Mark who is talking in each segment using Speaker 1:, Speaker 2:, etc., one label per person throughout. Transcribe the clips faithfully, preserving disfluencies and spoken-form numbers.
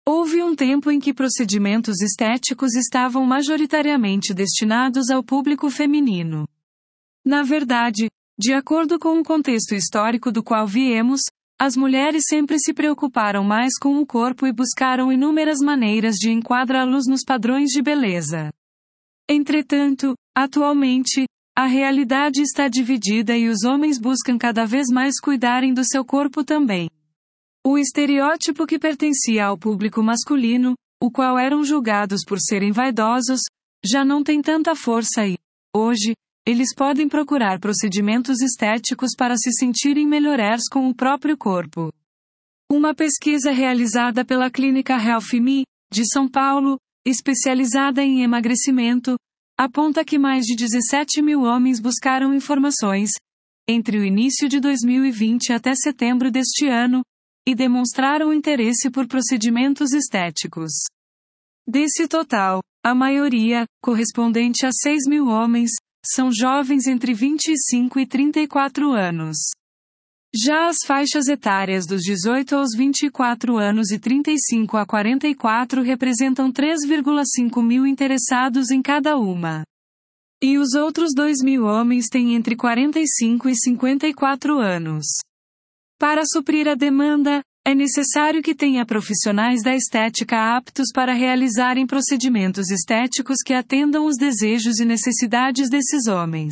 Speaker 1: Houve um tempo em que procedimentos estéticos estavam majoritariamente destinados ao público feminino. Na verdade, de acordo com o contexto histórico do qual viemos, as mulheres sempre se preocuparam mais com o corpo e buscaram inúmeras maneiras de enquadrá-los nos padrões de beleza. Entretanto, atualmente, a realidade está dividida e os homens buscam cada vez mais cuidarem do seu corpo também. O estereótipo que pertencia ao público masculino, o qual eram julgados por serem vaidosos, já não tem tanta força e, hoje, eles podem procurar procedimentos estéticos para se sentirem melhores com o próprio corpo. Uma pesquisa realizada pela clínica Health Me, de São Paulo, especializada em emagrecimento, aponta que mais de dezessete mil homens buscaram informações, entre o início de dois mil e vinte até setembro deste ano, e demonstraram interesse por procedimentos estéticos. Desse total, a maioria, correspondente a seis mil homens, são jovens entre vinte e cinco e trinta e quatro anos. Já as faixas etárias dos dezoito aos vinte e quatro anos e trinta e cinco a quarenta e quatro representam três vírgula cinco mil interessados em cada uma. E os outros dois mil homens têm entre quarenta e cinco e cinquenta e quatro anos. Para suprir a demanda, é necessário que tenha profissionais da estética aptos para realizarem procedimentos estéticos que atendam os desejos e necessidades desses homens.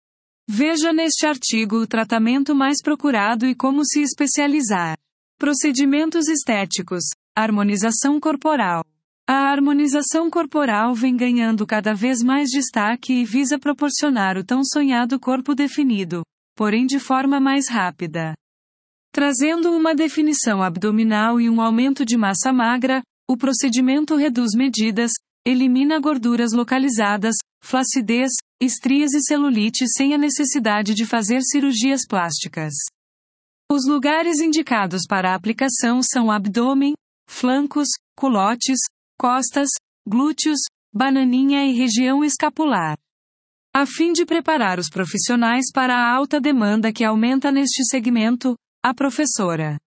Speaker 1: Veja neste artigo o tratamento mais procurado e como se especializar. Procedimentos estéticos. Harmonização corporal. A harmonização corporal vem ganhando cada vez mais destaque e visa proporcionar o tão sonhado corpo definido, porém de forma mais rápida. Trazendo uma definição abdominal e um aumento de massa magra, o procedimento reduz medidas, elimina gorduras localizadas, flacidez, estrias e celulite sem a necessidade de fazer cirurgias plásticas. Os lugares indicados para a aplicação são abdômen, flancos, culotes, costas, glúteos, bananinha e região escapular. A fim de preparar os profissionais para a alta demanda que aumenta neste segmento, a professora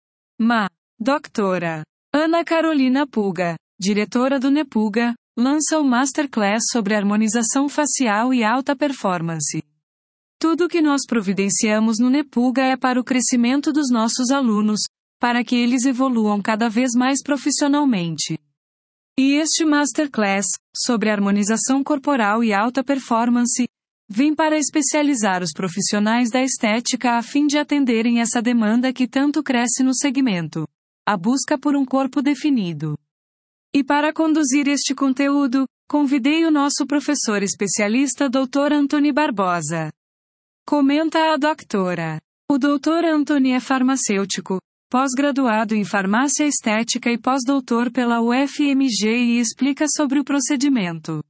Speaker 1: Ma. Doutora Ana Carolina Puga, diretora do NEPUGA, lança o Masterclass sobre harmonização facial e alta performance. Tudo o que nós providenciamos no NEPUGA é para o crescimento dos nossos alunos, para que eles evoluam cada vez mais profissionalmente. E este Masterclass, sobre harmonização corporal e alta performance, vem para especializar os profissionais da estética a fim de atenderem essa demanda que tanto cresce no segmento, a busca por um corpo definido. E para conduzir este conteúdo, convidei o nosso professor especialista doutor Antony Barbosa. Comenta a doutora. O doutor Antony é farmacêutico, pós-graduado em farmácia estética e pós-doutor pela U F M G e explica sobre o procedimento.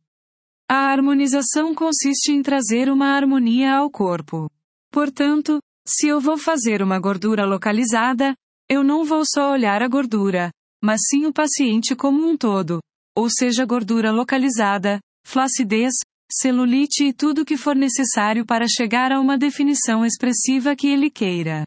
Speaker 1: A harmonização consiste em trazer uma harmonia ao corpo. Portanto, se eu vou fazer uma gordura localizada, eu não vou só olhar a gordura, mas sim o paciente como um todo, ou seja, gordura localizada, flacidez, celulite e tudo o que for necessário para chegar a uma definição expressiva que ele queira.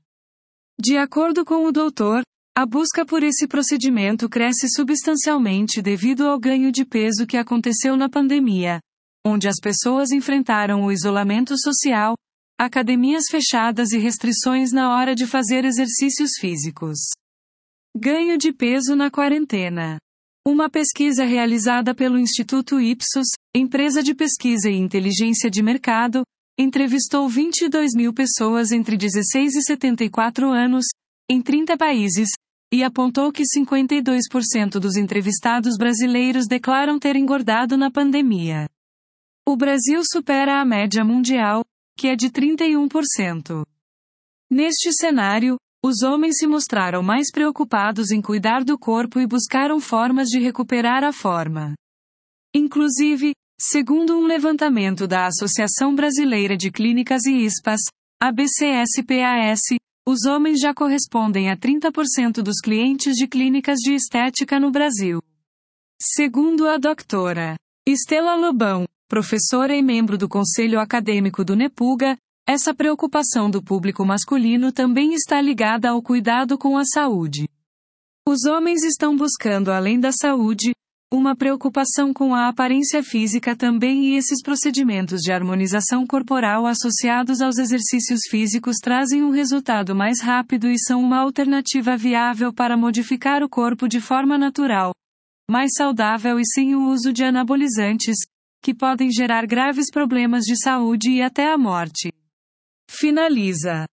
Speaker 1: De acordo com o doutor, a busca por esse procedimento cresce substancialmente devido ao ganho de peso que aconteceu na pandemia, onde as pessoas enfrentaram o isolamento social, academias fechadas e restrições na hora de fazer exercícios físicos. Ganho de peso na quarentena. Uma pesquisa realizada pelo Instituto Ipsos, empresa de pesquisa e inteligência de mercado, entrevistou vinte e dois mil pessoas entre dezesseis e setenta e quatro anos, em trinta países, e apontou que cinquenta e dois por cento dos entrevistados brasileiros declaram ter engordado na pandemia. O Brasil supera a média mundial, que é de trinta e um por cento. Neste cenário, os homens se mostraram mais preocupados em cuidar do corpo e buscaram formas de recuperar a forma. Inclusive, segundo um levantamento da Associação Brasileira de Clínicas e I S P A S, A B C S P A S, os homens já correspondem a trinta por cento dos clientes de clínicas de estética no Brasil. Segundo a doutora Estela Lobão, professora e membro do Conselho Acadêmico do NEPUGA, essa preocupação do público masculino também está ligada ao cuidado com a saúde. Os homens estão buscando, além da saúde, uma preocupação com a aparência física também, e esses procedimentos de harmonização corporal associados aos exercícios físicos trazem um resultado mais rápido e são uma alternativa viável para modificar o corpo de forma natural, mais saudável e sem o uso de anabolizantes, que podem gerar graves problemas de saúde e até a morte. Finaliza.